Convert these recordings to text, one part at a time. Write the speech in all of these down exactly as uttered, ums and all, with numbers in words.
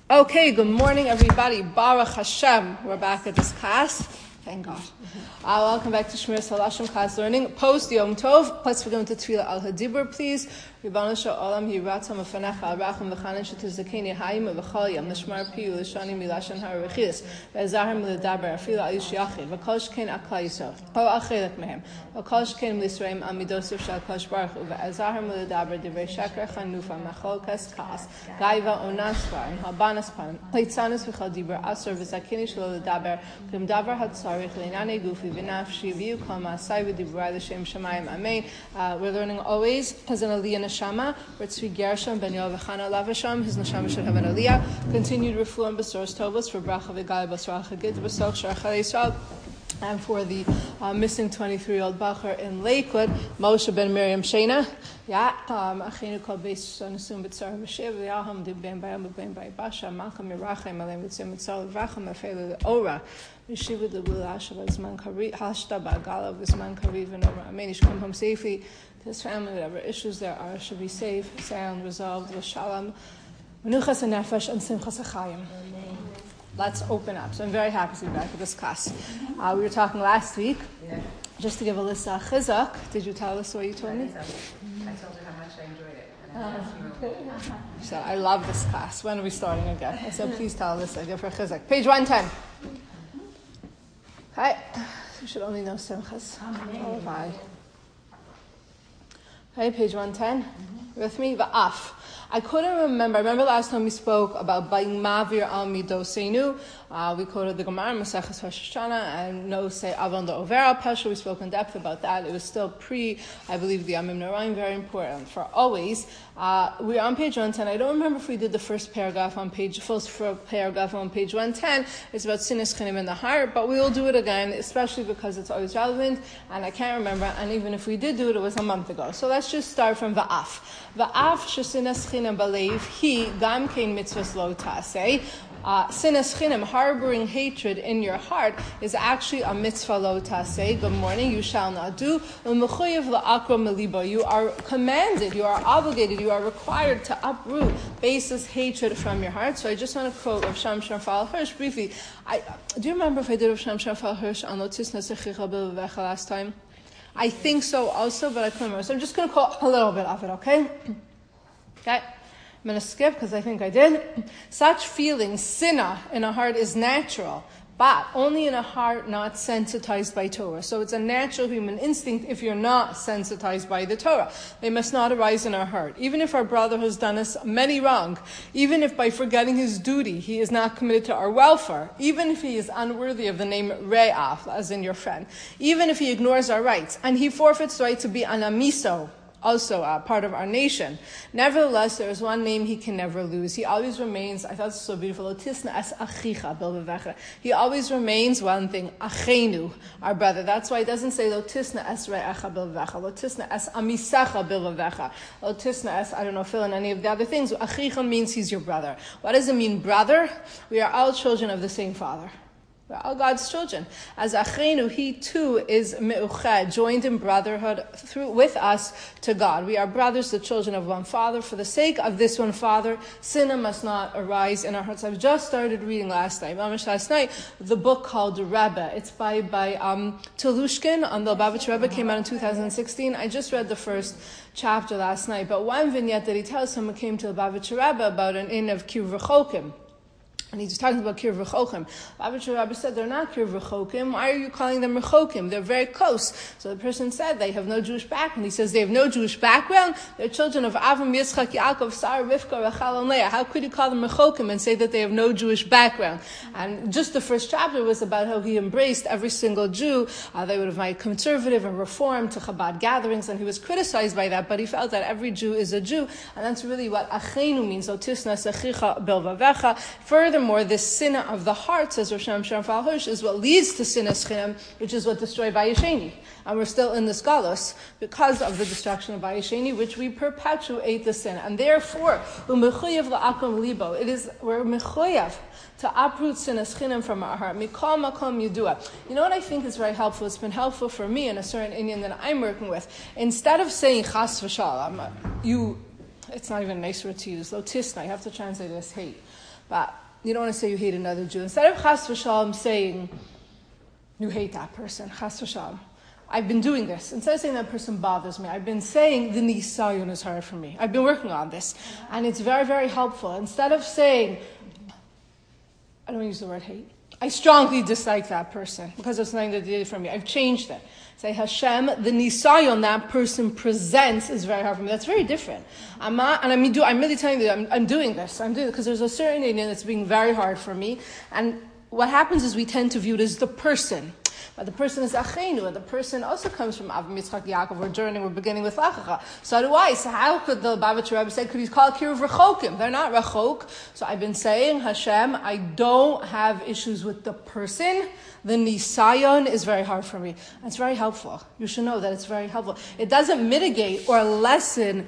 Okay, good morning everybody. Baruch Hashem. We're back at this class. Thank God. Uh, welcome back to Shmiras Halashim class learning. Post Yom Tov. Let's begin with the Tefillah Al Hadibur, please. Ribbana Sha'olam Yiratzam Afanecha Arachim V'chanan Shetizakeni Hayim V'chol Yom Nishmar Piyu L'shani Milashan HaRechias V'ezahim L'daber Afila Ayush Yachid V'kol Shkein Akla Yisrael Ho Achelek Mehem V'kol Shkein L'Yisrael Amidosif Shal Kosh Baruch Hu V'ezahim L'daber Divrei Sheker Chanufa Machol Kes Kas Gaiva Onaspar and Habanas Pan Leitzanis V'chol Dibur Asur V'zakeni Shlo L'daber V'im Daber Hatzarich L'inane Gufi V'nafshi V'yu Kol Ma'asai V'dibrai L'Shem Shemayim Amen. We're learning always as an Aliyah Neshama, where Tzvi Gershom ben Yoav Echana Lavasham, his Neshama should have an Aliyah. Continued Refuah and Besoros Tovos for Bracha V'Gal Basra Chagid B'Soch Sharchal Yisrael, and for the uh, missing twenty-three-year-old Bacher in Lakewood, Moshe ben Miriam Shena. Yeah, um, Achinu Kol Beis Nesum B'Tzar V'Shev V'Yaham D'Ben Bayam D'Ben Bayibasha Malkam Mirachem Alem V'Tzim V'Tzal V'Rachem Afele Ora Yeshiva D'Bulasha V'Zman Kari Hashta Ba'Gala V'Zman Kari V'Nora. Amen. He should come home safely to his family. Whatever issues there are should be safe, sound, resolved with Shalom, Menuchas and Nefesh, and Simchas HaChayim. Let's open up. So I'm very happy to be back at this class. Uh, we were talking last week, yeah. Just to give Alyssa a chizuk. Did you tell us what you told me? I told her how much I enjoyed it. And I uh, she said, I love this class. When are we starting again? I said, please tell Alyssa. Give her a chizuk. Page one ten. Okay. You should only know Simchas. Oh, bye. Okay, page one ten. Mm-hmm. With me? Va'af. I couldn't remember. I remember last time we spoke about Bayin Mavir Al Midoseinu. Uh, we quoted the Gemara, Maseches Rosh Hashanah, and no say Avon the Overa Pesha. We spoke in depth about that. It was still pre, I believe, the Amim Naraim, very important for always. Uh, we're on page one ten. I don't remember if we did the first paragraph on page, first paragraph on page one ten. It's about Sinas Chinim in the heart, but we will do it again, especially because it's always relevant, and I can't remember, and even if we did do it, it was a month ago. So let's just start from Va'af. Va'af Shesinas Chinim Balev, he, Gam Kein Mitzvahs Lo Taseh. Uh, Sinas chinim, harboring hatred in your heart, is actually a mitzvah lo taseh. Good morning, you shall not do. You are commanded, you are obligated, you are required to uproot baseless hatred from your heart. So I just want to quote Rav Sham Shafal Hirsch briefly. I, do you remember if I did Rav Sham Shafal Hirsch on Lotisna Sechicha B'Levecha last time? I think so also, but I couldn't remember. So I'm just going to quote a little bit of it, okay? Okay. I'm going to skip because I think I did. Such feelings, sinna, in a heart is natural, but only in a heart not sensitized by Torah. So it's a natural human instinct if you're not sensitized by the Torah. They must not arise in our heart. Even if our brother has done us many wrong, even if by forgetting his duty he is not committed to our welfare, even if he is unworthy of the name Re'af, as in your friend, even if he ignores our rights, and he forfeits the right to be an amiso, also uh, part of our nation. Nevertheless, there is one name he can never lose. He always remains, I thought this was so beautiful, Lotisna es achicha bilvevecha. He always remains one thing, achenu, our brother. That's why it doesn't say Lotisna es re'echa bilvevecha, Lotisna es amisecha bilvevecha, Lotisna es, I don't know, fill in any of the other things. Achicha means he's your brother. What does it mean, brother? We are all children of the same father. We're all God's children. As Achenu, he too is me'uched, joined in brotherhood through with us to God. We are brothers, the children of one Father. For the sake of this one Father, sin must not arise in our hearts. I've just started reading last night, last night, the book called Rebbe. It's by by um, Telushkin on the Lubavitch Rebbe, came out in two thousand sixteen. I just read the first chapter last night, but one vignette that he tells someone came to the Lubavitch Rebbe about an inn of Kiv Rechokim. And he's talking about Kir V'chokim. Lubavitcher Rabbi said, they're not Kir V'chokim. Why are you calling them Rechokim? They're very close. So the person said, they have no Jewish background. He says, they have no Jewish background. They're children of Avram, Yitzchak, Yaakov, Sarah, Rivka, Rachel, and Leah. How could you call them Rechokim and say that they have no Jewish background? And just the first chapter was about how he embraced every single Jew. Uh, they would have made conservative and reformed to Chabad gatherings, and he was criticized by that, but he felt that every Jew is a Jew. And that's really what Achenu means. Otisna sechicha bilvavecha. Further, Furthermore, this sinna of the heart, says Rosh Hashanah Shafal Hirsch, is what leads to sinas chinim, which is what destroyed Vayesheni. And we're still in this galus because of the destruction of Vayesheni, which we perpetuate the sin. And therefore, u'mechuyev la'akom libo, it is, we're mechuyev to uproot sinas chinim from our heart. Mikol makom yudua. You know what I think is very helpful? It's been helpful for me in a certain Indian that I'm working with. Instead of saying chas v'shalom, you, it's not even a nice word to use, lotisna, you have to translate it as hate. But you don't want to say you hate another Jew. Instead of chas v'shalom saying you hate that person, chas v'shalom, I've been doing this. Instead of saying that person bothers me, I've been saying the nisayon is hard for me. I've been working on this. And it's very, very helpful. Instead of saying, I don't use the word hate, I strongly dislike that person because of something that they did for me. I've changed it. Say, Hashem, the nisayon that person presents is very hard for me. That's very different. I'm not, and I'm, do, I'm really telling you, I'm, I'm doing this. I'm doing it because there's a certain Indian that's being very hard for me. And what happens is we tend to view it as the person. But the person is Achenu, and the person also comes from Avram Yitzchak Yaakov. We're journeying, we're beginning with Lachacha. So do I. So how could the Babich Rebbe say, could he call Kiruv Rechokim? They're not Rechok. So I've been saying, Hashem, I don't have issues with the person. The Nisayon is very hard for me. And it's very helpful. You should know that it's very helpful. It doesn't mitigate or lessen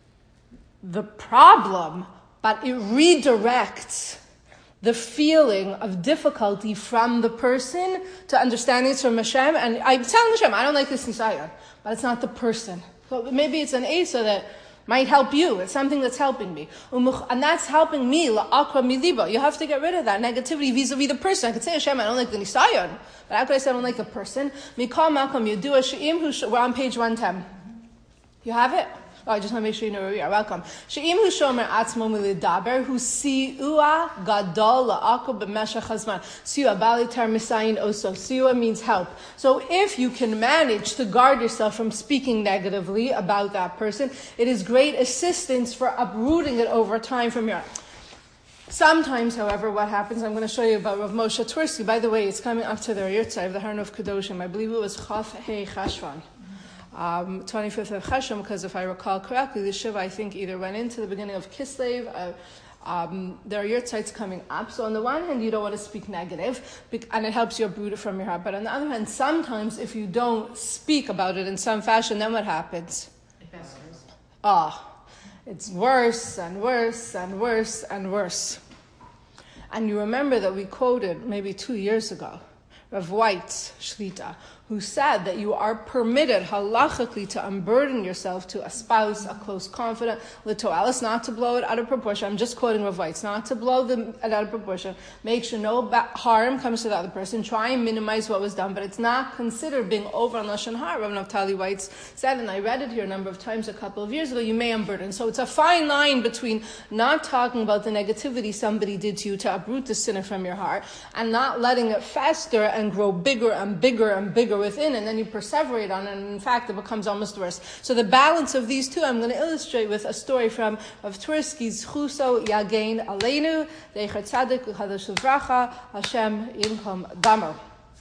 the problem, but it redirects the feeling of difficulty from the person to understanding it's from Hashem. And I'm telling Hashem, I don't like this Nisayon, but it's not the person. So maybe it's an Asa that might help you. It's something that's helping me. And that's helping me. La'akra milibo. You have to get rid of that negativity vis-a-vis the person. I could say, Hashem, I don't like the Nisayon, but how could I say I don't like the person? Mikal Malcolm, you do a she'im who, we're on page one ten. You have it? Oh, I just want to make sure you know where we are. Welcome. She'im hu shomer atzmo milidaber hu si'ua gadol la'akol b'meshach hazman. Si'ua bali tar misayin oso. Si'ua means help. So if you can manage to guard yourself from speaking negatively about that person, it is great assistance for uprooting it over time from your... Sometimes, however, what happens, I'm going to show you about Rav Moshe Twersky. By the way, it's coming up to their Yurtzai of the Harn of Kedoshim. I believe it was Chaf Hei Chashvan. Um, twenty-fifth of Chesham, because if I recall correctly, the Shiva, I think, either went into the beginning of Kislev. Uh, um, there are yurtzites coming up. So on the one hand, you don't want to speak negative, and it helps you uproot it from your heart. But on the other hand, sometimes if you don't speak about it in some fashion, then what happens? It festers. Ah, it's worse and worse and worse and worse. And you remember that we quoted maybe two years ago, Rav White's Shlita, who said that you are permitted halachically to unburden yourself to a spouse, a close confidant, litoalis, not to blow it out of proportion. I'm just quoting Rav Weitz, not to blow them out of proportion. Make sure no ba- harm comes to the other person. Try and minimize what was done, but it's not considered being over on Lashon Hara. Rav Naftali Weitz said, and I read it here a number of times a couple of years ago, you may unburden. So it's a fine line between not talking about the negativity somebody did to you to uproot the sinner from your heart, and not letting it fester and grow bigger and bigger and bigger within, and then you perseverate on it, and in fact it becomes almost worse. So the balance of these two I'm going to illustrate with a story from of Twersky's Chuso Yagein Aleinu Deichat Tzadik Uchadash Livracha Hashem Yimkom Damer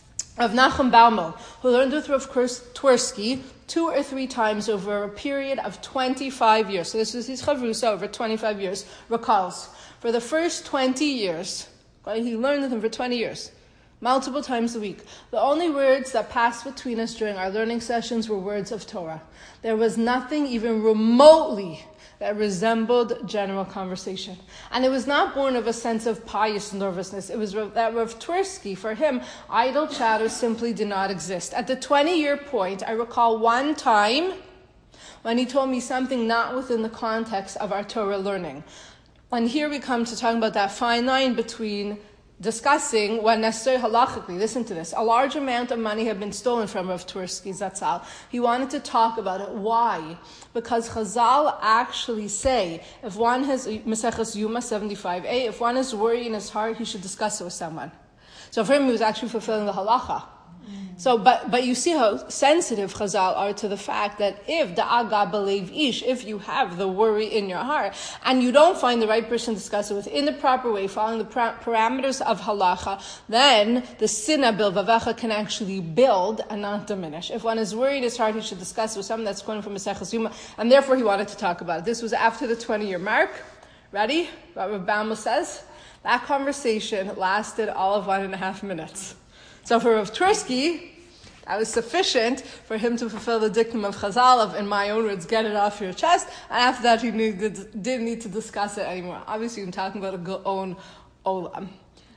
of Nachum Balmo, who learned with Rav Twersky two or three times over a period of twenty-five years. So this is his chavrusa over twenty-five years. Recalls for the first twenty years, right, he learned with him for twenty years. Multiple times a week. The only words that passed between us during our learning sessions were words of Torah. There was nothing even remotely that resembled general conversation. And it was not born of a sense of pious nervousness. It was that Rav Twersky, for him, idle chatter simply did not exist. At the twenty-year point, I recall one time when he told me something not within the context of our Torah learning. And here we come to talking about that fine line between discussing what necessary halachically. Listen to this. A large amount of money had been stolen from Rav Twersky Zatzal. He wanted to talk about it. Why? Because Chazal actually say, if one has, Maseches Yuma seventy-five a, if one is worried in his heart, he should discuss it with someone. So for him, he was actually fulfilling the halacha. So, but but you see how sensitive Chazal are to the fact that if the aga belev ish, if you have the worry in your heart, and you don't find the right person to discuss it with in the proper way, following the pra- parameters of halacha, then the sinna bilvavecha can actually build and not diminish. If one is worried in his heart, he should discuss it with someone that's going from Maseches Yuma, and therefore he wanted to talk about it. This was after the twenty-year mark. Ready? What Rav Baumo says? That conversation lasted all of one and a half minutes. So for Rav Twersky, that was sufficient for him to fulfill the dictum of Chazal of, in my own words, get it off your chest. And after that, he needed, didn't need to discuss it anymore. Obviously, I'm talking about a Gaon Olam.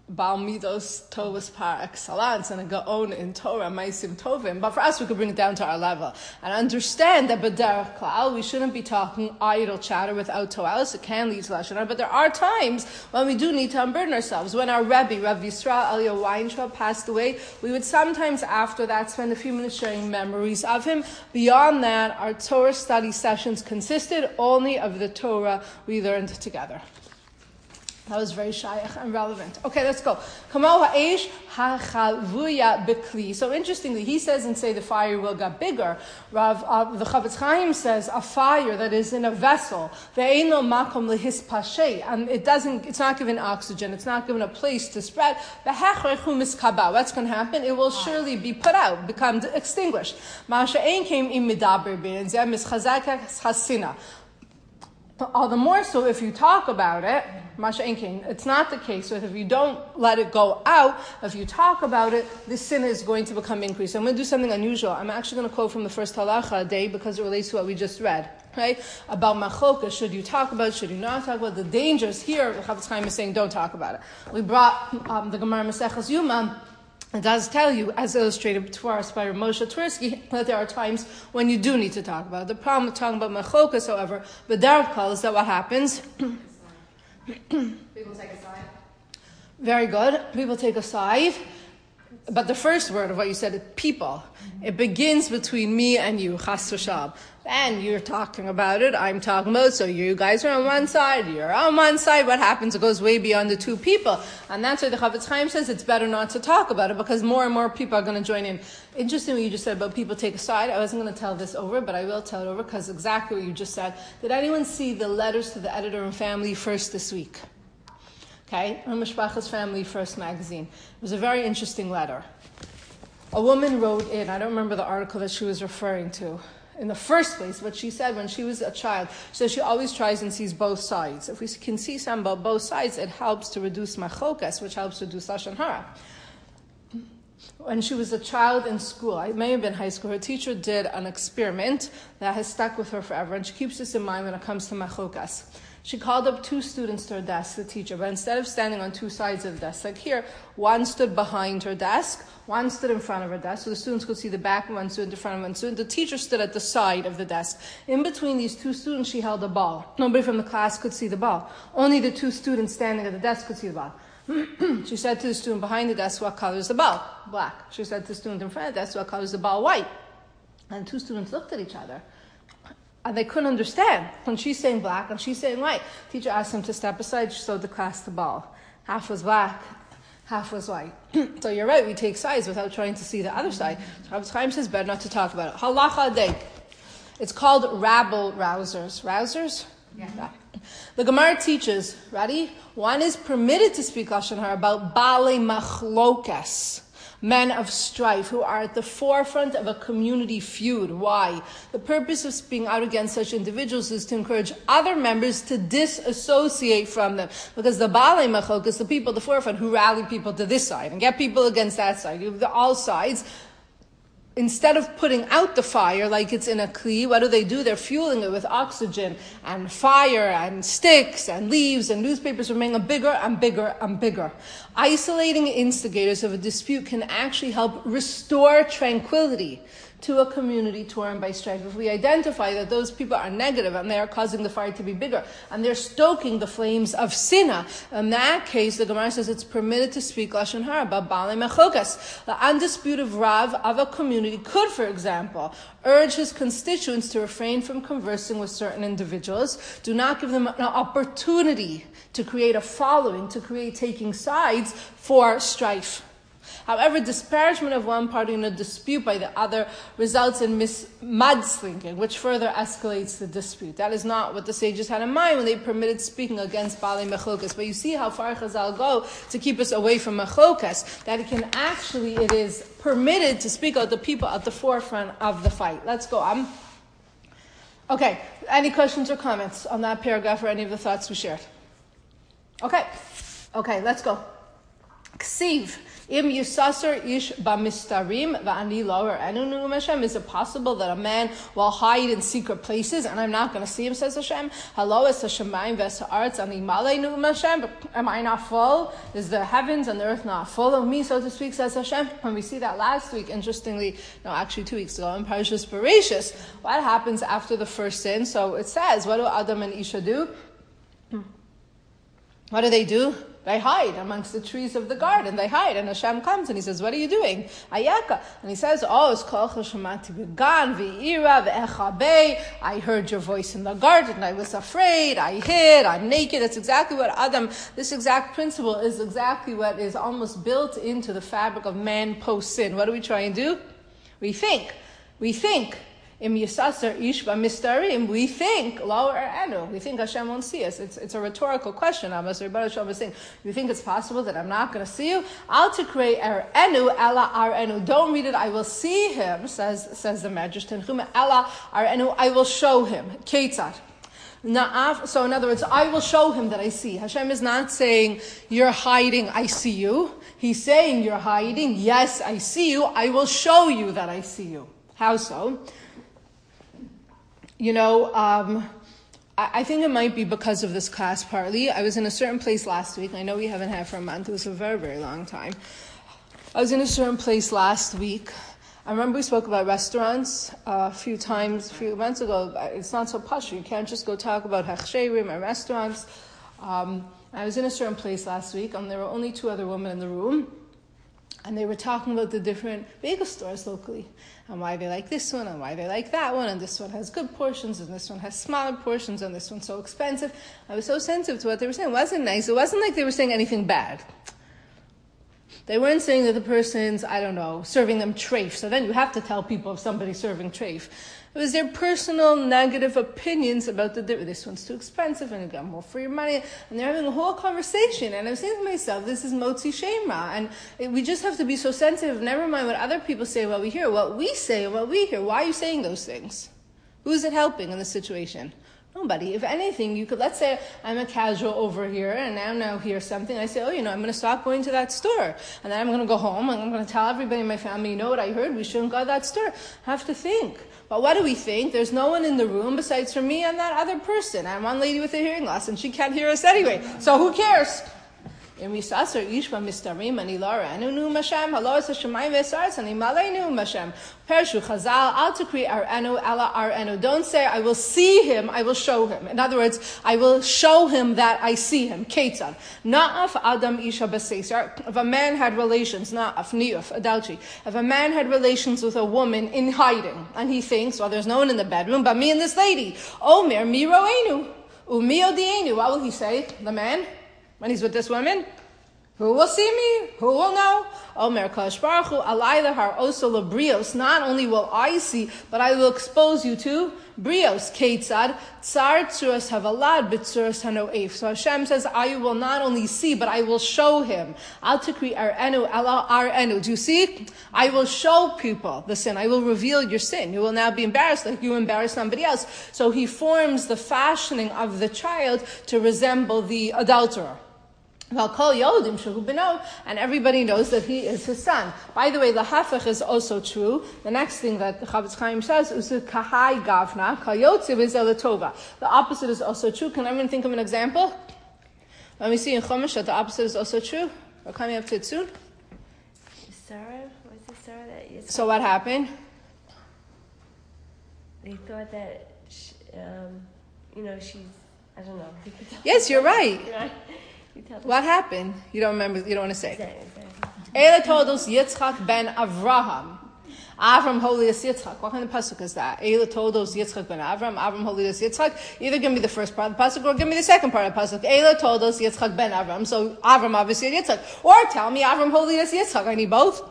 Baal Midos Tovas par excellence and a Gaon in Torah, Maisim Tovim. But for us, we could bring it down to our level and understand that B'derech Klal, we shouldn't be talking idle chatter without Toalis. It can lead to Lashon Hara, but there are times when we do need to unburden ourselves. When our Rebbe, Rav Yisrael Eliyah Weintraub, passed away, we would sometimes after that spend a few minutes sharing memories of him. Beyond that, our Torah study sessions consisted only of the Torah we learned together. That was very shaykh and relevant. Okay, let's go. Kamo ha'esh ha'chavuya b'kli. So interestingly, he says and say the fire will get bigger. Rav, uh, the Chavetz Chaim says a fire that is in a vessel. Ve'eino makom lehispashei. And it doesn't, it's not given oxygen. It's not given a place to spread. Be'hechrechu miskaba. What's going to happen? It will surely be put out, become extinguished. Ma'asha ein came im midaber bin. Zeh mischazakah hasina. All the more so if you talk about it, Masha Enkin, it's not the case with if you don't let it go out, if you talk about it, the sin is going to become increased. I'm going to do something unusual. I'm actually going to quote from the first halacha day because it relates to what we just read, right? About machoka, should you talk about it, should you not talk about it? The dangers here, the Chavetz Chaim is saying don't talk about it. We brought um, the Gemara Maseches Yuma. It does tell you, as illustrated to us by Moshe Tversky, that there are times when you do need to talk about it. The problem with talking about machokas, however, B'derech Klal, is that what happens? People take a side. Very good. People take a side. But the first word of what you said is people. It begins between me and you, chas v'shalom. And you're talking about it, I'm talking about it, so you guys are on one side, you're on one side. What happens? It goes way beyond the two people. And that's why the Chavetz Chaim says it's better not to talk about it, because more and more people are going to join in. Interesting what you just said about people take a side. I wasn't going to tell this over, but I will tell it over, because exactly what you just said. Did anyone see the letters to the editor and family first this week? Okay, Mishpacha's Family First magazine. It was a very interesting letter. A woman wrote in, I don't remember the article that she was referring to, in the first place, what she said when she was a child. She says she always tries and sees both sides. If we can see some about both sides, it helps to reduce machokas, which helps to reduce lashon hara. When she was a child in school, it may have been high school, her teacher did an experiment that has stuck with her forever, and she keeps this in mind when it comes to machokas. She called up two students to her desk, the teacher, but instead of standing on two sides of the desk, like here, one stood behind her desk, one stood in front of her desk, so the students could see the back of one student, in front of one student. The teacher stood at the side of the desk. In between these two students, she held a ball. Nobody from the class could see the ball. Only the two students standing at the desk could see the ball. She said to the student behind the desk, what color is the ball? Black. She said to the student in front of the desk, what color is the ball? White. And the two students looked at each other. And they couldn't understand. When she's saying black and she's saying white, teacher asked them to step aside. She showed the class the ball. Half was black, half was white. So you're right, we take sides without trying to see the other side. So Chavetz Chaim says better not to talk about it. Halacha day. It's called rabble rousers. Rousers? Yeah. yeah. The Gemara teaches, ready? One is permitted to speak lashon hara about balei machlokas, men of strife who are at the forefront of a community feud. Why? The purpose of speaking out against such individuals is to encourage other members to disassociate from them. Because the Baalei Machokas, the people at the forefront who rally people to this side and get people against that side, you have the all sides. Instead of putting out the fire like it's in a kli, what do they do? They're fueling it with oxygen and fire and sticks and leaves and newspapers are making it bigger and bigger and bigger. Isolating instigators of a dispute can actually help restore tranquility to a community torn by strife. If we identify that those people are negative and they are causing the fire to be bigger and they're stoking the flames of sinna, in that case, the Gemara says it's permitted to speak lashon hara about balei machokas. The undisputed rav of a community could, for example, urge his constituents to refrain from conversing with certain individuals. Do not give them an opportunity to create a following, to create taking sides for strife. However, disparagement of one party in a dispute by the other results in mis- mudslinging, which further escalates the dispute. That is not what the sages had in mind when they permitted speaking against balei machokas. But you see how far Chazal go to keep us away from machokas, that it can actually, it is permitted to speak out the people at the forefront of the fight. Let's go on. Okay, any questions or comments on that paragraph or any of the thoughts we shared? Okay, okay, let's go. Siv. Im yusasar ish bamistarim va'ani lower enu Hashem. Is it possible that a man will hide in secret places and I'm not going to see him, says Hashem? Hello, es Hashemayim v'esa'aretz ani malei Hashem. Am I not full? Is the heavens and the earth not full of me, so to speak, says Hashem? When we see that last week, interestingly, no, actually two weeks ago in Parashas Bereshis, what happens after the first sin? So it says, what do Adam and Isha do? What do they do? They hide amongst the trees of the garden. They hide. And Hashem comes and he says, what are you doing? Ayaka. And he says, oh, it's kol chashamati b'gan v'ira v'echabei. I heard your voice in the garden. I was afraid. I hid. I'm naked. That's exactly what Adam, this exact principle is exactly what is almost built into the fabric of man post-sin. What do we try and do? We think. We think. Im yisasar ish b'mistarim, we think, lo enu, we think Hashem won't see us. It's, it's a rhetorical question. Amos Rebbe Shalom is saying, you think it's possible that I'm not going to see you? Al tikrei er enu, ela ar enu. Don't read it, I will see him, says, says the Medrash Tanchuma, ela ar enu, I will show him. Ketzad. So in other words, I will show him that I see. Hashem is not saying, you're hiding, I see you. He's saying, you're hiding, yes, I see you. I will show you that I see you. How so? You know, um, I, I think it might be because of this class partly. I was in a certain place last week. I know we haven't had for a month. It was a very, very long time. I was in a certain place last week. I remember we spoke about restaurants uh, a few times, a few months ago. It's not so posh. You can't just go talk about hechsherim or restaurants. Um, I was in a certain place last week, and there were only two other women in the room. And they were talking about the different bagel stores locally and why they like this one and why they like that one, and this one has good portions and this one has smaller portions and this one's so expensive. I was so sensitive to what they were saying. It wasn't nice. It wasn't like they were saying anything bad. They weren't saying that the person's, I don't know, serving them treif. So then you have to tell people if somebody's serving treif. It was their personal negative opinions about the, this one's too expensive and you got more for your money. And they're having a whole conversation. And I was saying to myself, this is Motzi Shema. And it, we just have to be so sensitive. Never mind what other people say, what we hear, what we say, and what we hear. Why are you saying those things? Who's it helping in this situation? Nobody. If anything, you could, let's say I'm a casual over here and now now hear something. I say, oh, you know, I'm going to stop going to that store. And then I'm going to go home and I'm going to tell everybody in my family, you know what I heard? We shouldn't go to that store. I have to think. But what do we think? There's no one in the room besides for me and that other person. I'm one lady with a hearing loss and she can't hear us anyway. So who cares? Im yisasar ish b'mistarim ani lo arenu nu Hashem halo es hashemayim v'esartz ani malei nu Hashem. Pershu Chazal al tikri arenu ela arenu. Don't say I will see him, I will show him. In other words, I will show him that I see him. Ketzad. Na'af adam isha b'seisar. If a man had relations, na'af niyuf adultery. If a man had relations with a woman in hiding, and he thinks, well, there's no one in the bedroom but me and this lady. Omer mi roenu umi odienu. What will he say? The man. When he's with this woman, who will see me? Who will know? Omer Kadosh Baruch Hu alayla har osol brios. Not only will I see, but I will expose you to brios. Ketzad tsar tzuras havalad b'tzuras hanoef. So Hashem says, I will not only see, but I will show him. Al tikri arenu ala arenu. Do you see? I will show people the sin. I will reveal your sin. You will now be embarrassed like you embarrass somebody else. So he forms the fashioning of the child to resemble the adulterer. And everybody knows that he is his son. By the way, the hafech is also true. The next thing that the Chavetz Chaim says is kahai gavna kayotze v'zelatova. The opposite is also true. Can everyone think of an example? Let me see in Chumash that the opposite is also true. We're coming up to it soon. Sarah, what's the Sarah that is? So what happened? They thought that, she, um, you know, she's, I don't know. Yes, you're right. right. What happened? You don't remember, you don't want to say. Eila todos Yitzchak ben Avraham. Avram holidas Yitzchak. What kind of pasuk is that? Eila todos Yitzchak ben Avram. Avram holidas Yitzchak. Either give me the first part of the pasuk or give me the second part of the pasuk. Eila todos Yitzchak ben Avram. So Avram obviously Yitzchak. Or tell me Avram holidas Yitzchak. I need both.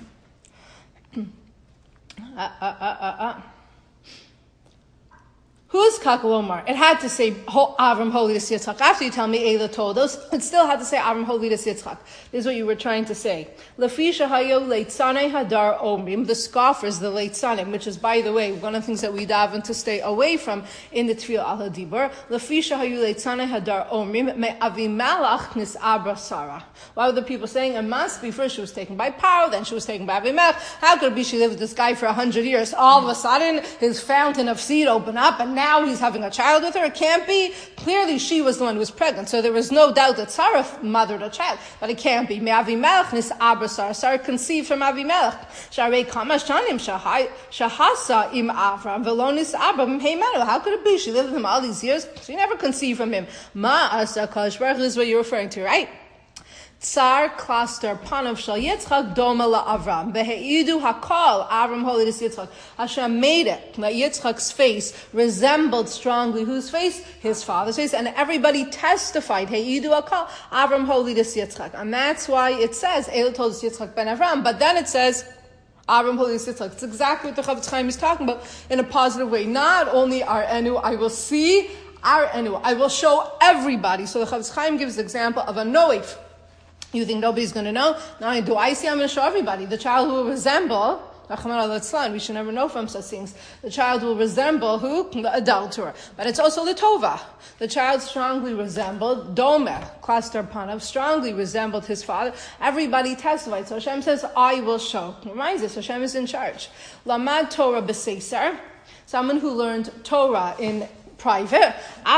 uh, uh, uh, uh, uh. Who's Kakalomar? It had to say Avram Holidas Yitzchak. After you tell me Eila told us, it still had to say Avram Holidas Yitzchak. This is what you were trying to say. Lefisha hayo leitzanei hadar omrim, the scoffers, the leitzanim, which is, by the way, one of the things that we daven to stay away from in the Tefillah al Hadibur. Lefisha hayo leitzanei hadar omrim me Avimelech nis abra Sarah. Why were the people saying it must be first she was taken by Paro, then she was taken by Avimelech? How could it be she lived with this guy for a hundred years? All of a sudden, his fountain of seed opened up, and now he's having a child with her? It can't be. Clearly, she was the one who was pregnant, so there was no doubt that Sarah mothered a child. But it can't be. Me Avimelech nis abra Sarah. Sarah conceived from Avimelech. Sharei kama shanim shahasa im Avram velo nis abra mheimenu. How could it be? She lived with him all these years. She never conceived from him. Ma asa Kadosh Baruch Hu is what you're referring to, right? Tsar cluster panav shal Yitzchak doma la Avram beheidu hakol Avram Holidas Yitzchak. Hashem made it that Yitzchak's face resembled strongly whose face? His father's face, and everybody testified heidu hakol Avram Holidas Yitzchak, and that's why it says Eila told us Yitzchak ben Avram, but then it says Avram Holidas Yitzchak. It's exactly what the Chavetz Chaim is talking about in a positive way. Not only our enu, I will see our enu, I will show everybody. So the Chavetz Chaim gives the example of a noif. You think nobody's going to know? Not only do I see, I'm going to show everybody. The child who will resemble, we should never know from such things. The child will resemble who? The adulterer. But it's also the tova. The child strongly resembled Domer, cluster panav, strongly resembled his father. Everybody testified. So Hashem says, I will show. Reminds us, Hashem is in charge. Lamad Torah b'seisar, someone who learned Torah in private,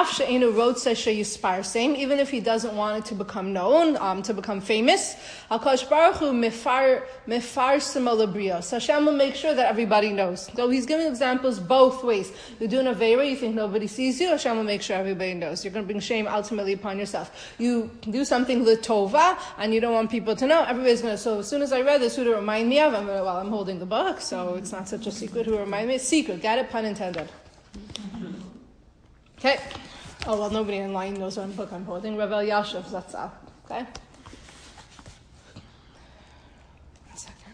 even if he doesn't want it to become known, um, to become famous. HaKadosh Baruch Hu mefar mefar Hashem will make sure that everybody knows. So he's giving examples both ways. You do an avera, you think nobody sees you, Hashem will make sure everybody knows. You're going to bring shame ultimately upon yourself. You do something litova, and you don't want people to know, everybody's going to. So as soon as I read this, who to remind me of? I'm gonna, well, I'm holding the book, so it's not such a secret. Who remind me? It's secret. Got it? Pun intended. Okay. Oh, well, nobody in line knows what book I'm holding. Rav Elyashiv Zatzal. Okay. One second.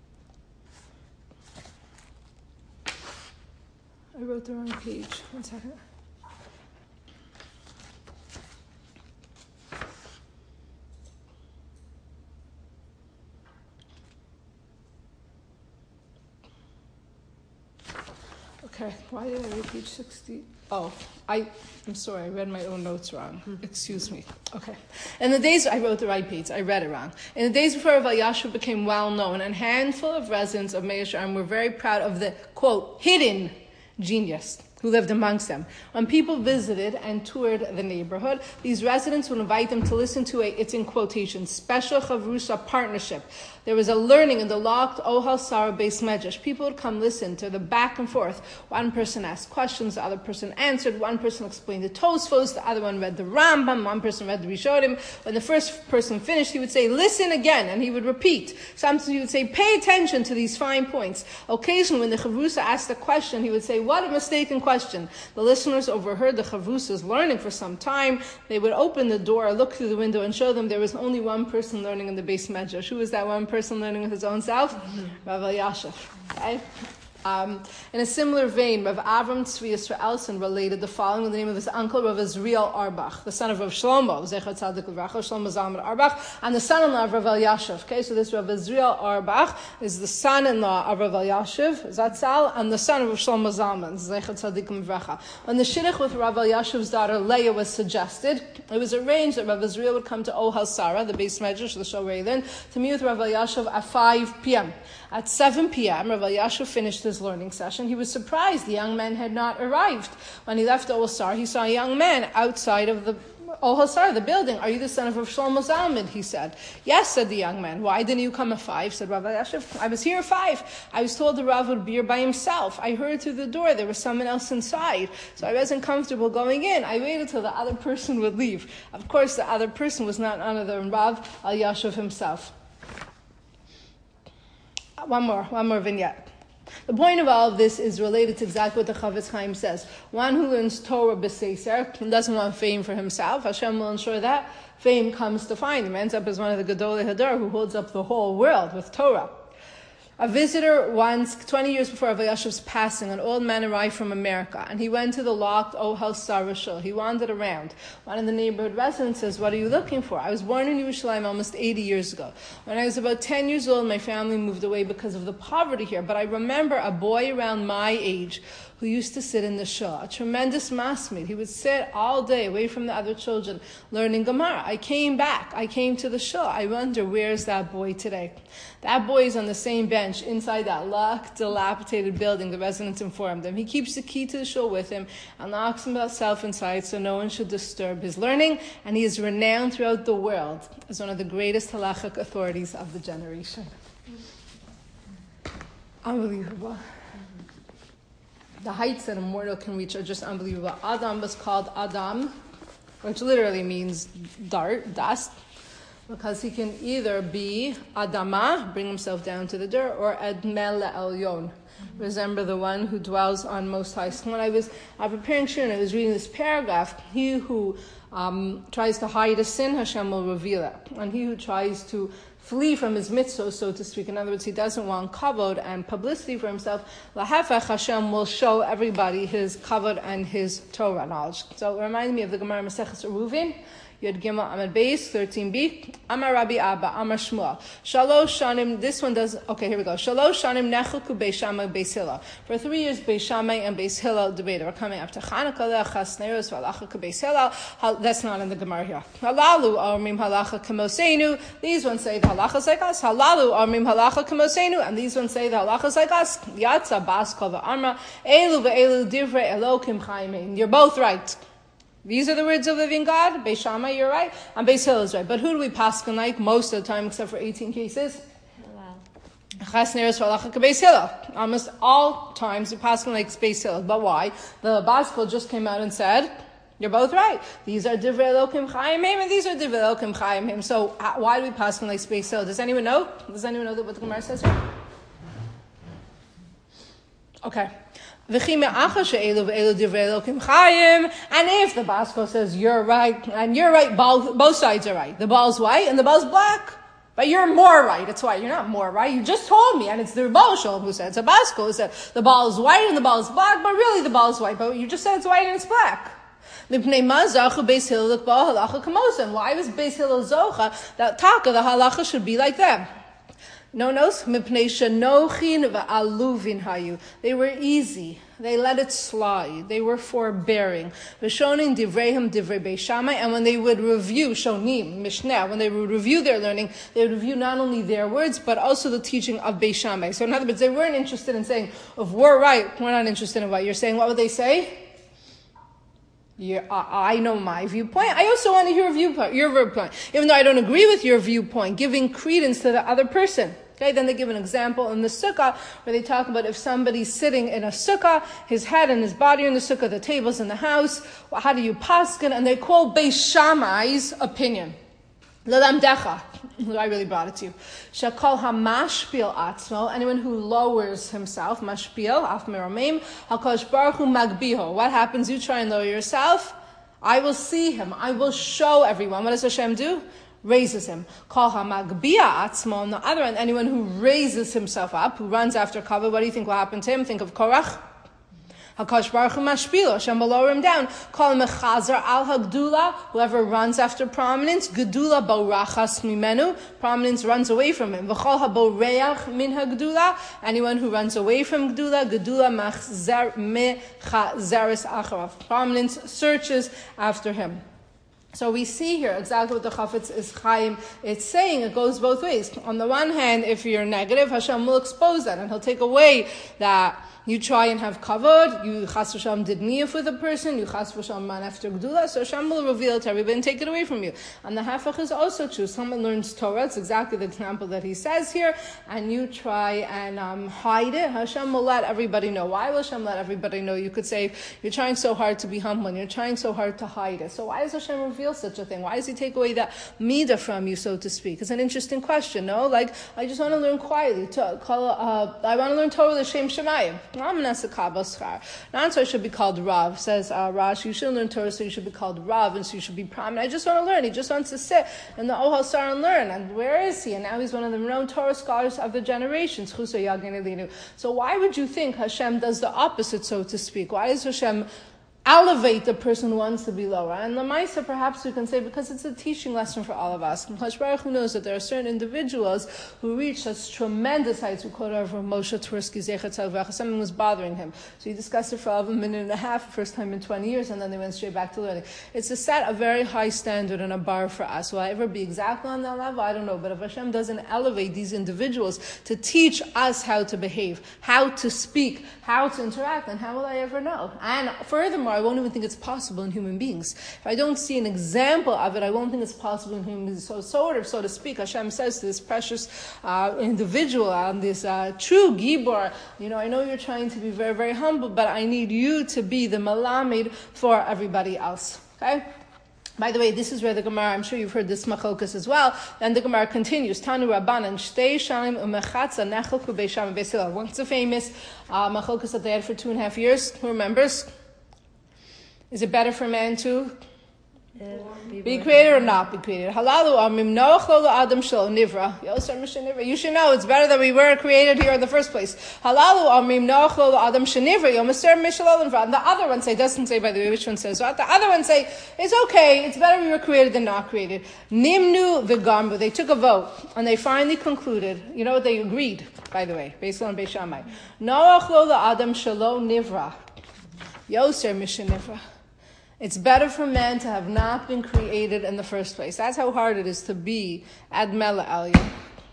I wrote the wrong page. One second. Okay, why did I read page sixty? Oh, I, I'm sorry, I read my own notes wrong. Mm-hmm. Excuse me. Okay. In the days, I wrote the right page, I read it wrong. In the days before Rav Elyashiv became well known, a handful of residents of Mea Shearim were very proud of the, quote, hidden genius who lived amongst them. When people visited and toured the neighborhood, these residents would invite them to listen to a, it's in quotation, special chavrusa partnership. There was a learning in the locked Ohel Sarah Beis Medrash. People would come listen to the back and forth. One person asked questions, the other person answered. One person explained the Tosfos, the other one read the Rambam, one person read the Rishonim. When the first person finished, he would say, listen again, and he would repeat. Sometimes he would say, pay attention to these fine points. Occasionally, when the chavrusa asked a question, he would say, what a mistaken question. The listeners overheard the chavrusa's learning for some time. They would open the door, look through the window, and show them there was only one person learning in the Beis Medrash. Who was that one person? person learning with his own self? Mm-hmm. Rav Elyashiv. Okay? Um, in a similar vein, Rav Avram Tzvi Yisraelson related the following with the name of his uncle, Rav Azriel Arbach, the son of Rav Shlomo, Zecher Tzadik Livracha, Shlomo Zalman Arbach, and the son-in-law of Rav Elyashiv. Okay, so this Rav Azriel Arbach is the son-in-law of Rav Elyashiv, Zatzal, and the son of Rav Shlomo Zalman, Zecher Tzadik Livracha. When the shidduch with Rav Elyashiv's daughter Leah was suggested, it was arranged that Rav Azriel would come to Ohel Sarah, the Beis Medrash, the Shoreilin, to meet with Rav Elyashiv at five p.m. At seven p.m., Rav Elyashiv finished his learning session. He was surprised the young man had not arrived. When he left Ohel Sarah, he saw a young man outside of the Ohel Sarah, the building. Are you the son of Rav Shlomo Zalman? He said. Yes, said the young man. Why didn't you come at five? Said Rav Elyashiv. I was here at five. I was told the Rav would be here by himself. I heard through the door there was someone else inside. So I wasn't comfortable going in. I waited till the other person would leave. Of course, the other person was not none other than Rav Elyashiv himself. One more, one more vignette. The point of all of this is related to exactly what the Chavetz Chaim says. One who learns Torah b'seiser and doesn't want fame for himself, Hashem will ensure that fame comes to find him. Ends up as one of the Gedolei Hadar who holds up the whole world with Torah. A visitor once, twenty years before Rav Yashiv's passing, an old man arrived from America, and he went to the locked Ohel Sarashul. He wandered around. One of the neighborhood residents says, "What are you looking for?" "I was born in Yerushalayim almost eighty years ago. When I was about ten years old, my family moved away because of the poverty here, but I remember a boy around my age who used to sit in the shul, a tremendous masmid. He would sit all day away from the other children learning Gemara. I came back. I came to the shul. I wonder, where's that boy today?" That boy is on the same bench inside that locked, dilapidated building, the residents informed him. He keeps the key to the shul with him and locks himself inside so no one should disturb his learning, and he is renowned throughout the world as one of the greatest halachic authorities of the generation. Unbelievable. The heights that a mortal can reach are just unbelievable. Adam was called Adam, which literally means dirt, dust, because he can either be Adama, bring himself down to the dirt, or Admel Elyon, resemble the one who dwells on Most High. So when I was uh, preparing Shir and I was reading this paragraph, he who um, tries to hide a sin, Hashem will reveal it. And he who tries to flee from his mitzvah, so to speak. In other words, he doesn't want kavod and publicity for himself. Lahefech, Hashem will show everybody his kavod and his Torah knowledge. So it reminds me of the Gemara Maseches Eruvin, Yud Gimel Amud Beis, thirteen b. Amar Rabbi Abba, Amar Shmuel. Shalosh Shanim, this one does, okay, here we go. Shalosh Shanim Nechilku Beis Shammai Beis Hillel. For three years, Beis Shammai and Beis Hillel debated. We're coming after Chanukah, Lechas Neros, Valacha Beis Hillel. That's not in the Gemara here. Halalu Omrim Halacha Kemosenu. These ones say the halacha is like us. Halalu Omrim Halacha Kemosenu. And these ones say the halacha is like us. Yatza Bas Kol V'Amra. Elu Ve'elu Divrei Elokim Chaimein. You're both right. These are the words of living God. Beis Shammai, you're right. And Beis Hillel is right. But who do we paskin like most of the time, except for eighteen cases? Almost all times we paskin like Beis Hillel. But why? The Baskol just came out and said, you're both right. These are Divrei Elokim Chayimim, and these are Divrei Elokim Chayimim. So uh, why do we paskin like Beis Hillel? Does anyone know? Does anyone know what the Gemara says here? Okay. And if the Baskol says you're right, and you're right, both, both sides are right. The ball's white and the ball's black. But you're more right. It's white. You're not more right. You just told me, and it's the Rebbe who said, it's a Baskol who said the ball is white and the ball is black, but really the ball is white. But you just said it's white and it's black. Why was Beis Hillel zocha that taka the halacha should be like them? No, no. They were easy. They let it slide. They were forbearing. V'shonim divrehim divrei Beis Shammai, and when they would review shonim mishnah, when they would review their learning, they would review not only their words but also the teaching of Beis Shammai. So in other words, they weren't interested in saying, "If we're right, we're not interested in what you're saying." What would they say? You're, I, I know my viewpoint. I also want to hear viewpoint, your viewpoint, even though I don't agree with your viewpoint. Giving credence to the other person. Okay, then they give an example in the sukkah where they talk about if somebody's sitting in a sukkah, his head and his body are in the sukkah, the table's in the house. Well, how do you paskin? And they call Beis Shammai's opinion. L'lamdecha. I really brought it to you. Shakol hamashpil atzmo. Anyone who lowers himself, mashpil, af miramim. Hakadosh Baruch Hu magbiho. What happens? You try and lower yourself. I will see him. I will show everyone. What does Hashem do? Raises him. Kol hamagbia atzmo. On the other end, anyone who raises himself up, who runs after cover, what do you think will happen to him? Think of Korach. Hakadosh Baruch Hu mashpilo. Hashem will lower him down. Kol mechazer al hagdula. Whoever runs after prominence, gedula borachas mimenu. Prominence runs away from him. V'chol haboreach min hagdula. Anyone who runs away from gedula, gedula machzer mechazeres acharav. Prominence searches after him. So we see here exactly what the Chafetz is Chaim it's saying. It goes both ways. On the one hand, if you're negative, Hashem will expose that and He'll take away that. You try and have kavod, you chas v'shalom did niyuf with a person, you chas v'shalom man after gdula, so Hashem will reveal it to everybody and take it away from you. And the hafach is also true. Someone learns Torah, it's exactly the example that he says here, and you try and um, hide it, Hashem will let everybody know. Why will Hashem let everybody know? You could say, you're trying so hard to be humble, and you're trying so hard to hide it. So why does Hashem reveal feel such a thing? Why does he take away that midah from you, so to speak? It's an interesting question, no? Like, I just want to learn quietly. To call, uh, I want to learn Torah l'shem Shemayim. Not so I should be called Rav, says uh, Rash. You shouldn't learn Torah, so you should be called Rav, and so you should be prominent. I just want to learn. He just wants to sit in the Ohel Sar and learn. And where is he? And now he's one of the renowned Torah scholars of the generations. So why would you think Hashem does the opposite, so to speak? Why does Hashem elevate the person who wants to be lower? And Lamaisa, perhaps we can say, because it's a teaching lesson for all of us. Hakadosh Baruch Hu knows that there are certain individuals who reach such tremendous heights. We quote over Moshe Tversky, Zecher Tzavach. Something was bothering him, so he discussed it for a minute and a half, first time in twenty years, and then they went straight back to learning. It's to set a very high standard and a bar for us. Will I ever be exactly on that level? I don't know. But if Hashem doesn't elevate these individuals to teach us how to behave, how to speak, how to interact, then how will I ever know? And furthermore, I won't even think it's possible in human beings. If I don't see an example of it, I won't think it's possible in human beings. So, sort of, so to speak, Hashem says to this precious uh, individual, and this uh, true Gibor, you know, I know you're trying to be very, very humble, but I need you to be the Malamed for everybody else. Okay? By the way, this is where the Gemara, I'm sure you've heard this machokas as well, then the Gemara continues, Tanu Rabbanan, Shtei Shalim Umechatza Nechelku Beisham Beisil. Once a famous uh, machokas that they had for two and a half years. Who remembers? Is it better for a man to uh, be, be created or not be created? Halalu amim noach lo adam shelo nivra. You should know it's better that we were created here in the first place. Halalu amim noach lo adam shenivra. Yomaser mishal olim. The other one say, doesn't say by the way which one says what. The other one say, it's okay, it's better we were created than not created. Nimnu v'gambu. They took a vote and they finally concluded. You know what they agreed, by the way, based on Beis Shammai. Noach lo adam shelo nivra. Yoser mishenivra. It's better for man to have not been created in the first place. That's how hard it is to be Ad Mela Elyon.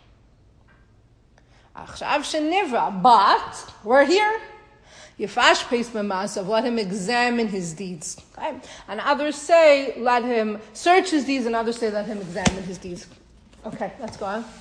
But we're here. Yefash Peis Memasav, let him examine his deeds. Okay? And others say, let him search his deeds, and others say, let him examine his deeds. Okay, let's go on.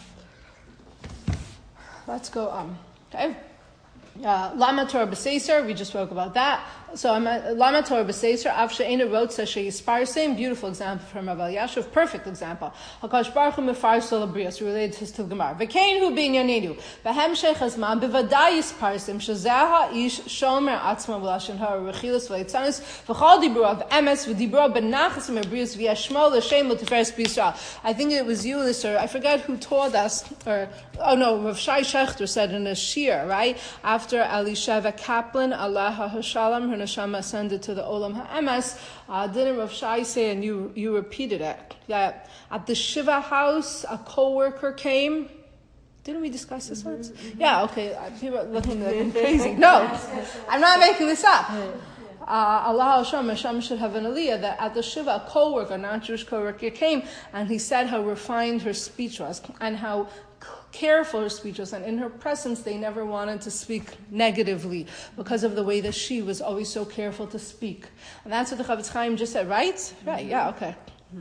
Let's go on. Okay. Uh, Lama Torah B'Seiser, we just spoke about that. So Lama Torah B'Seiser, Av She'ena wrote Sashay Yispar, same beautiful example from Rav Elyashiv, perfect example. Hakadosh Baruch Hu Mefar Sol Abrios, related to the Gemara. V'kein hu b'inyanenu, v'hem sheich hazman, b'vaday Yisparsim, shezeh ha'ish shomer atzma v'lashon hara v'chilas v'leitzanus, v'chal dibur of emes, v'dibur b'nachasim abrios, v'yashmo l'shem l'tiferes b'Yisrael. I think it was you, or I forget who taught us, or, oh no, Rav Shai Shechter said in a shir, right? After Elisheva Kaplan, Allah HaShalom, her neshama ascended to the Olam HaEmes, uh, didn't Rav Shai say, and you, you repeated it, that at the Shiva house, a co-worker came. Didn't we discuss this once? Mm-hmm. Yeah, okay. People are looking like I'm crazy. No, I'm not making this up. Uh, Allah Hashem, Hashem should have an aliyah that at the Shiva, a co-worker, non-Jewish co-worker came, and he said how refined her speech was, and how careful her speech was, and in her presence they never wanted to speak negatively because of the way that she was always so careful to speak. And that's what the Chavetz Chaim just said, right? Right, yeah, okay.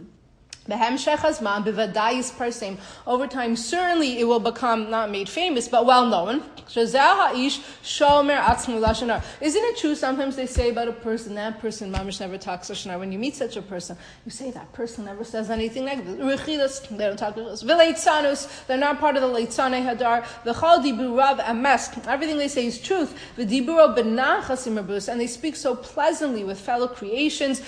Over time, certainly it will become not made famous, but well known. Isn't it true? Sometimes they say about a person, that person, mamish never talks lashon hara. When you meet such a person, you say that person never says anything negative. They don't talk lashon. They're not part of the leitzanei hadar. Everything they say is truth. And they speak so pleasantly with fellow creations.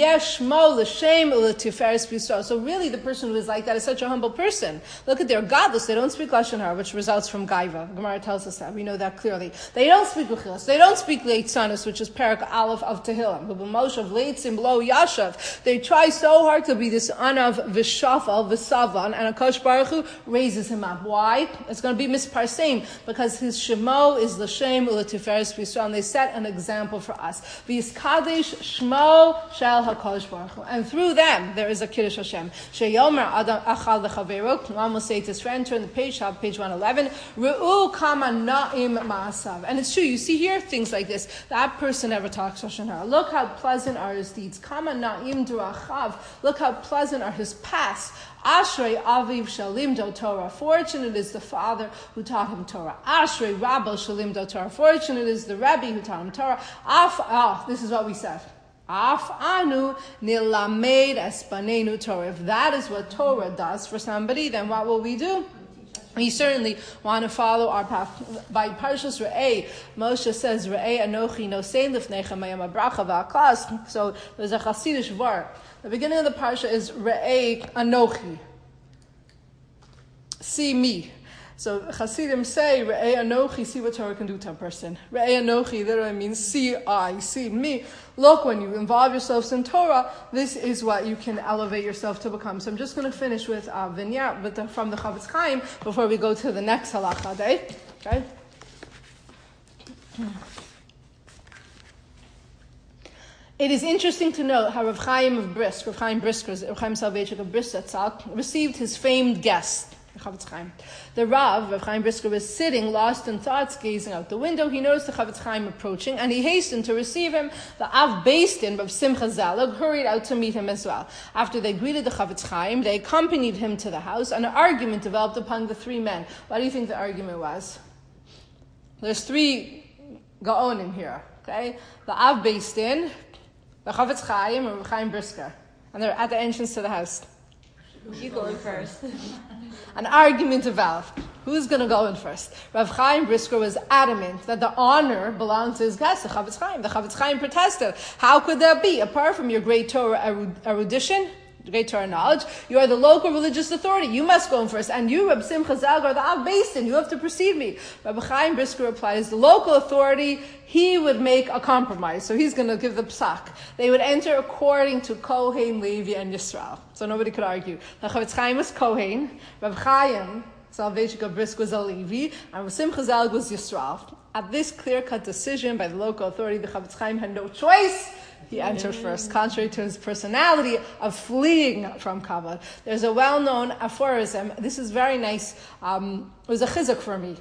So really, the person who is like that is such a humble person. Look at, they're godless. They don't speak lashon hara, which results from gaiva. Gemara tells us that. We know that clearly. They don't speak ruchilas. They don't speak leitzanus, which is parak aleph of Tehillim. B'moshav leitzim lo yashav. They try so hard to be this anav v'shafal v'savan, and Hakadosh Baruch Hu raises him up. Why? It's going to be misparseim because his shemo is l'shem u'letiferes b'Yisrael, and they set an example for us. V'yiskadesh shmo shel Hakadosh Baruch Hu, and through them there is a kiddush Hashem. Sheyomer Adam Achal Lechaveru. One will say to his friend, turn the page, page one eleven. Re'u Kama Na'im Ma'asav. And it's true, you see here things like this. That person never talks lashon hara. Look how pleasant are his deeds. Kama Na'im Durachav. Look how pleasant are his paths. Ashrei Aviv Shalimdo Torah. Fortunate is the father who taught him Torah. Ashrei Rabbo Shalimdo Torah. Fortunate is the Rebbe who taught him Torah. Af, oh, this is what we said. Af anu nilamed espanenu Torah. If that is what Torah does for somebody, then what will we do? We certainly want to follow our path. By Parshas Re'eh, Moshe says, Re'eh anochi nosein lifnechem mayam habracha v'aklas. So there's a Hasidish word. The beginning of the Parsha is Re'eh anochi. See me. So Hasidim say, Re'eh anochi, see what Torah can do to a person. Re'eh anochi literally means see I, see me. Look, when you involve yourselves in Torah, this is what you can elevate yourself to become. So I'm just going to finish with a vignette with the, from the Chavetz Chaim before we go to the next halacha day. Okay? It is interesting to note how Rav Chaim of Brisk, Rav Chaim Brisker, Rav Chaim Soloveitchik of Brisk received his famed guest. The Rav, Rav Chaim Brisker, was sitting lost in thoughts, gazing out the window. He noticed the Chavetz Chaim approaching, and he hastened to receive him. The Av Beis Din of Simcha Zelig hurried out to meet him as well. After they greeted the Chavetz Chaim, they accompanied him to the house, and an argument developed among the three men. What do you think the argument was? There's three Gaonim here, okay? The Av Beis Din, the Chavetz Chaim, and Rav Chaim Brisker. And they're at the entrance to the house. You going first. An argument developed. Who's going to go in first? Rav Chaim Brisker was adamant that the honor belonged to his guest, the Chavetz Chaim. The Chavetz Chaim protested. How could that be? Apart from your great Torah erudition, great Torah knowledge, you are the local religious authority. You must go in first. And you, Reb Simcha Zelig, are the Av Beis Din. You have to precede me. Rav Chaim Brisker replied, as the local authority, he would make a compromise. So he's going to give the psak. They would enter according to Kohen, Levi, and Yisrael. So nobody could argue. The Chavetz Chaim was Kohen. Rav Chaim Soloveitchik of Brisk was a Levi. And Rav Simcha Zelig was Yisrael. At this clear-cut decision by the local authority, the Chavetz Chaim had no choice. He entered first, contrary to his personality of fleeing from Kavod. There's a well-known aphorism. This is very nice. Um, it was a chizuk for me.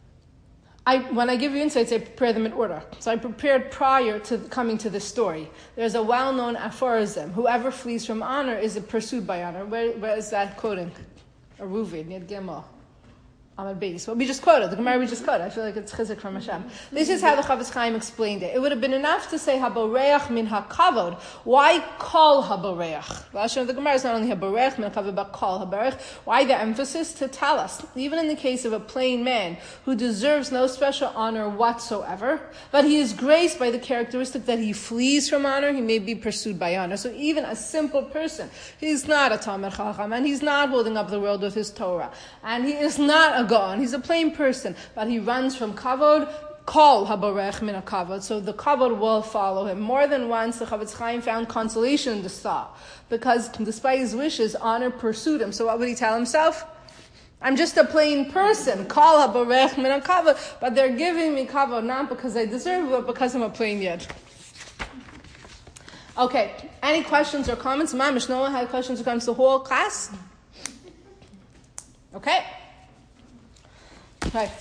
I, when I give you insights, I prepare them in order. So I prepared prior to coming to this story. There's a well-known aphorism. Whoever flees from honor is pursued by honor. Where, where is that quoting? A Ruvin, Yad Gimel. Amud Beis. What we just quoted, the Gemara we just quoted. I feel like it's chizuk from Hashem. This is how the Chavetz Chaim explained it. It would have been enough to say haboreach min hakavod. Why call haboreach? The Lashon of the Gemara is not only haboreach min hakavod, but call haboreach. Why the emphasis? To tell us, even in the case of a plain man who deserves no special honor whatsoever, but he is graced by the characteristic that he flees from honor, he may be pursued by honor. So even a simple person, he's not a Talmid Chacham, and he's not holding up the world with his Torah, and he is not a God. He's a plain person, but he runs from kavod. Call haborech min kavod, so the kavod will follow him. More than once, the Chavetz Chaim found consolation in this thought, because despite his wishes, honor pursued him. So what would he tell himself? I'm just a plain person. Call haborech min kavod, but they're giving me kavod not because I deserve it, but because I'm a plain yid. Okay. Any questions or comments? Mamish, no one had questions or comments. The whole class. Okay. Right.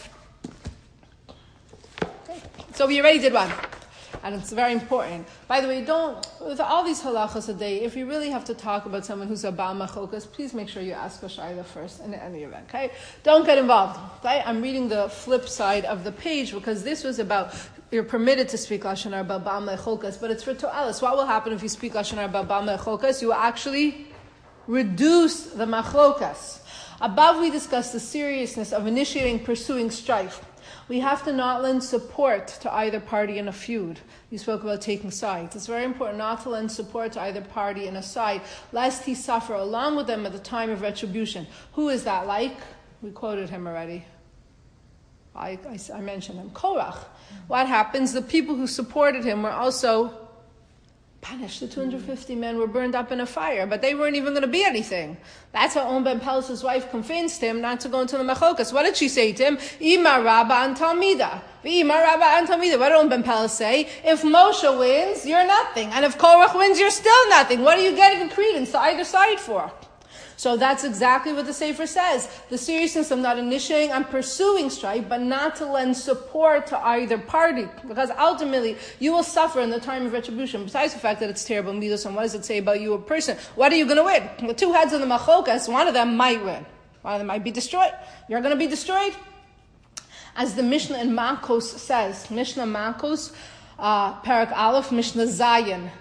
Okay. So we already did one. And it's very important. By the way, don't, with all these halachas a day, if you really have to talk about someone who's a Baal Machokas, please make sure you ask a shayla first in any event, okay? Don't get involved, okay? I'm reading the flip side of the page because this was about, you're permitted to speak Lashon Hara about Baal Machokas, but it's for To'elis. What will happen if you speak Lashon Hara about Baal Machokas? You will actually reduce the Machokas. Above, we discussed the seriousness of initiating, pursuing strife. We have to not lend support to either party in a feud. You spoke about taking sides. It's very important not to lend support to either party in a side, lest he suffer along with them at the time of retribution. Who is that like? We quoted him already. I, I, I mentioned him. Korach. What happens? The people who supported him were also punished. The two hundred fifty men were burned up in a fire, but they weren't even going to be anything. That's how On Ben Pelas's wife convinced him not to go into the Machokas. What did she say to him? Ima Rabba and Talmida. Ima Rabba and Talmida. What did On Ben Pelas say? If Moshe wins, you're nothing. And if Korach wins, you're still nothing. What are you getting credence to either side for? So that's exactly what the Sefer says. The seriousness of not initiating and pursuing strife, but not to lend support to either party. Because ultimately, you will suffer in the time of retribution. Besides the fact that it's terrible midos, and what does it say about you, a person? What are you going to win? The two heads of the Machokas, one of them might win. One of them might be destroyed. You're going to be destroyed. As the Mishnah in Makos says, Mishnah Makos, uh, Parak Aleph, Mishnah Zayin.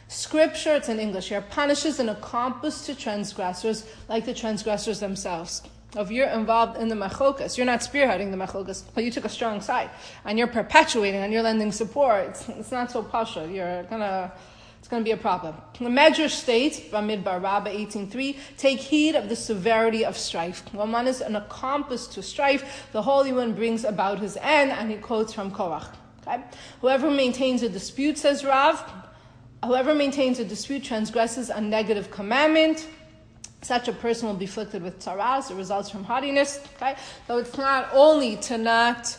Scripture, it's in English here, punishes and accomplishes to transgressors like the transgressors themselves. If you're involved in the machokas, you're not spearheading the machokas, but you took a strong side, and you're perpetuating, and you're lending support. It's, it's not so pasha. You're gonna, it's gonna be a problem. The Medrash states, Bamidbar Rabbah eighteen three, take heed of the severity of strife. When one is an accomplice to strife, the Holy One brings about his end, and he quotes from Korach. Okay? Whoever maintains a dispute, says Rav, whoever maintains a dispute transgresses a negative commandment. Such a person will be afflicted with tzaras. It results from haughtiness. Okay? So it's not only to not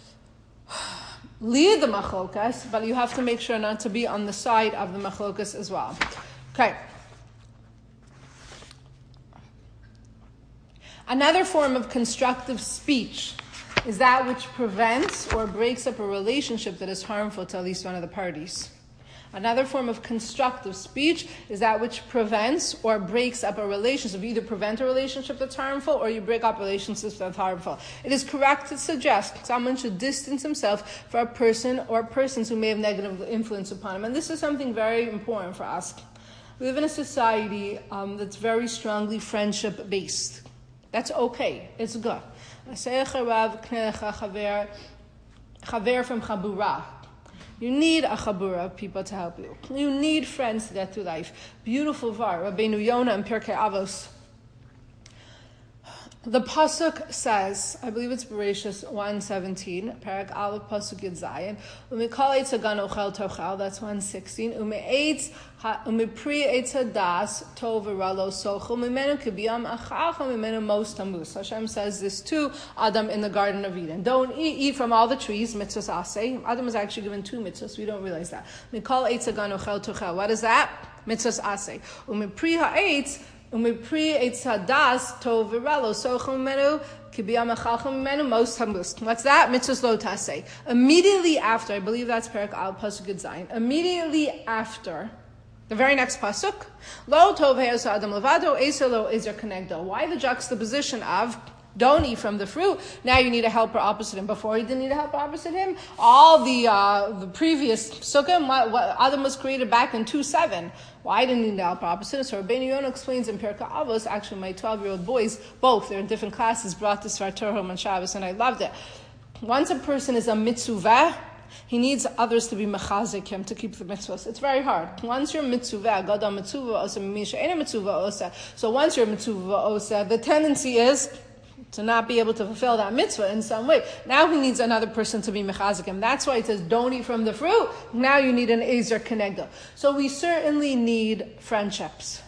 lead the machokas, but you have to make sure not to be on the side of the machokas as well. Okay. Another form of constructive speech is that which prevents or breaks up a relationship that is harmful to at least one of the parties. Another form of constructive speech is that which prevents or breaks up a relationship. You either prevent a relationship that's harmful or you break up relationships that's harmful. It is correct to suggest someone should distance himself from a person or persons who may have negative influence upon him. And this is something very important for us. We live in a society um, that's very strongly friendship-based. That's okay. It's good. Chaver from Chabura. You need a chabura of people to help you. You need friends to get through life. Beautiful var, Rabbeinu Yonah and Pirkei Avos. The pasuk says, I believe it's Bereshis one seventeen, Parak Aleph pasuk Yud Zayin. Umikol eitz hagan ochel tochal. That's one sixteen. Umeitz umipri eitz hadas tov v'ralo sochel mimenu kibiyam achach mimenu mos tamus. Hashem says this to Adam in the Garden of Eden. Don't eat, eat from all the trees. Mitzvahs aseh. Adam was actually given two mitzvahs. We don't realize that. Umikol eitz hagan ochel tochel. What is that? Mitzvahs aseh. Umipri ha'etz. Umipri eitz hadas tov v'ralo sochel mimenu kibiyam achach mimenu mos tamus. What's that? Mitzvahs lo taseh. Immediately after, I believe that's Parak Al pasuk Yud Zayin. Immediately after. The very next pasuk, lo tov he'os adam levado, esa lo ezer kenegdo. Why the juxtaposition of don't eat from the fruit? Now you need a helper opposite him. Before he didn't need a helper opposite him. All the uh, the previous sukkim, what, what Adam was created back in two seven. Why didn't he need a helper opposite him? So Rabbeinu Yonah explains in Pirkei Avos. Actually, my twelve-year-old boys, both they're in different classes, brought this Sfar Torah home on Shabbos, and I loved it. Once a person is a mitzuvah, he needs others to be mechazik him to keep the mitzvahs. It's very hard. Once you're mitzuvah, gada mitzuvah osa mimisha ena mitzuvah osa. So once you're mitzuvah osa, the tendency is to not be able to fulfill that mitzvah in some way. Now he needs another person to be mechazik him. That's why it says don't eat from the fruit. Now you need an ezer kenegdo. So we certainly need friendships.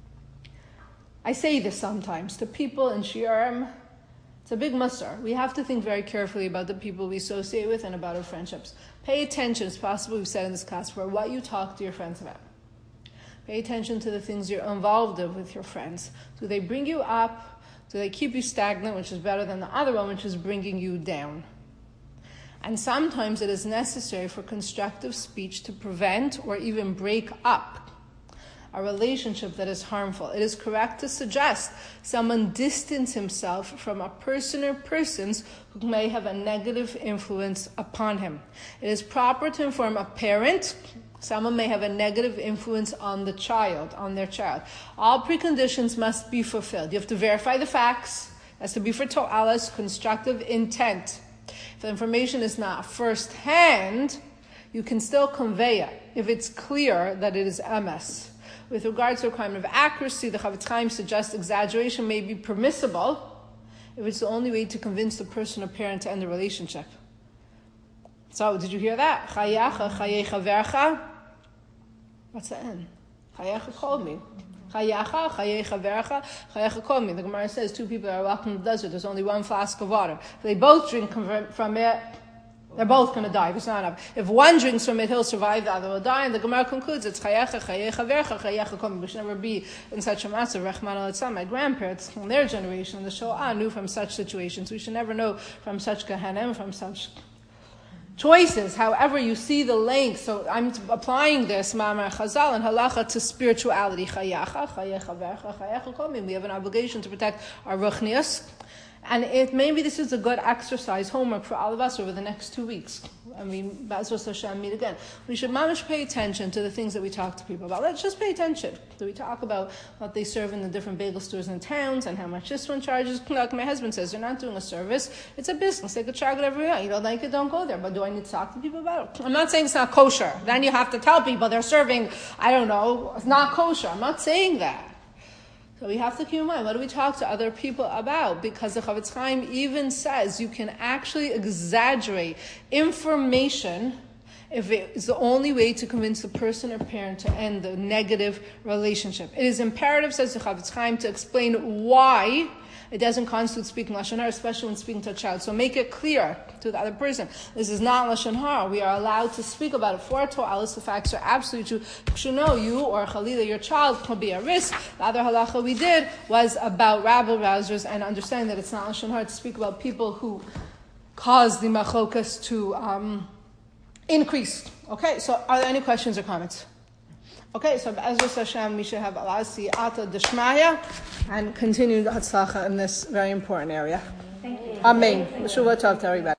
I say this sometimes to people in shiurim. It's a big musar. We have to think very carefully about the people we associate with and about our friendships. Pay attention, it's possible we've said in this class, for what you talk to your friends about. Pay attention to the things you're involved in with your friends. Do they bring you up? Do they keep you stagnant, which is better than the other one, which is bringing you down? And sometimes it is necessary for constructive speech to prevent or even break up a relationship that is harmful. It is correct to suggest someone distance himself from a person or persons who may have a negative influence upon him. It is proper to inform a parent someone may have a negative influence on the child, on their child. All preconditions must be fulfilled. You have to verify the facts. It has to be for to'alas, constructive intent. If the information is not first-hand, you can still convey it if it's clear that it is M S. With regards to the requirement of accuracy, the Chavetz Chaim suggests exaggeration may be permissible if it's the only way to convince the person or parent to end the relationship. So, did you hear that? Chayacha, chayecha vercha. What's the end? Chayecha called me. Chayacha, chayecha vercha, chayecha called me. The Gemara says two people are walking in the desert. There's only one flask of water. If they both drink from it, they're both going to die. If it's not enough. If one drinks from it, he'll survive. The other will die. And the Gemara concludes, it's chayecha, chayecha vercha, chayecha called me. We should never be in such a matzah. Rachman al-Itzam, my grandparents, in their generation, the Shoah, knew from such situations. We should never know from such Gehenim, from such choices, however you see the length. So I'm applying this Ma'amar Chazal and Halacha to spirituality. Chayacha, chayecha vercha, chayecha komin. We have an obligation to protect our ruchnias. And it maybe this is a good exercise, homework for all of us over the next two weeks. I mean, B'ezras Hashem, meet again. We should mamish pay attention to the things that we talk to people about. Let's just pay attention. Do we talk about what they serve in the different bagel stores in towns and how much this one charges? Like my husband says, they're not doing a service. It's a business. They could charge it every night. You don't like it, don't go there. But do I need to talk to people about it? I'm not saying it's not kosher. Then you have to tell people they're serving, I don't know, it's not kosher. I'm not saying that. So we have to keep in mind, what do we talk to other people about? Because the Chavetz Chaim even says you can actually exaggerate information if it is the only way to convince the person or parent to end the negative relationship. It is imperative, says the Chavetz Chaim, to explain why it doesn't constitute speaking Lashon Hara, especially when speaking to a child. So make it clear to the other person. This is not Lashon Hara. We are allowed to speak about it for Torah. The facts are absolutely true. You should know you or Chalila, your child, can be a risk. The other halacha we did was about rabble-rousers and understanding that it's not Lashon Hara to speak about people who cause the machokas to um, increase. Okay, so are there any questions or comments? Okay, so B'ezras Hashem, we should have a siyata d'shmaya and continued hatzlacha in this very important area. Thank you. Amen. Shuvah tov to everybody.